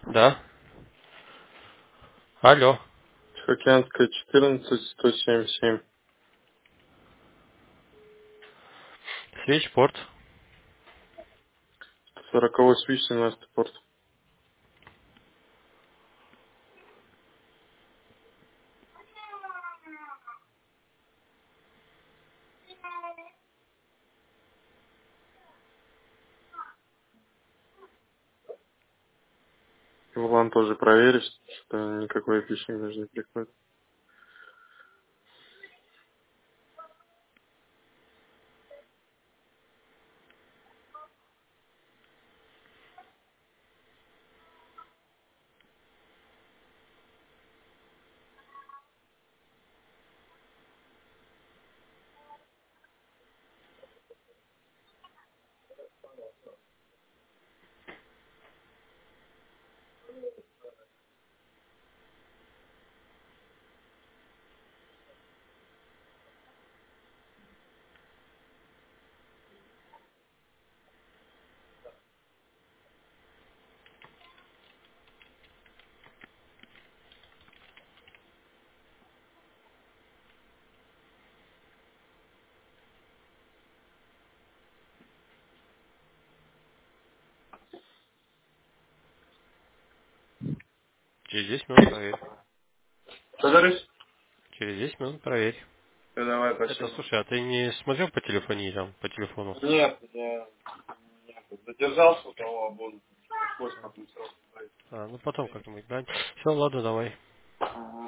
Да. Алло. Тихоокеанская, 14, 177. Свечпорт. 40 свич, 17 порт. Вулан тоже проверишь, что никакой фишинг даже не приходит. Через 10 минут проверь. Что говоришь? Через 10 минут проверь. Давай, Это, спасибо. слушай, а ты не смотрел по телефоне там, по телефону? Нет, я задержался у того обода. Поздно отпустил. А, ну потом как-нибудь, да? Все, ладно, давай.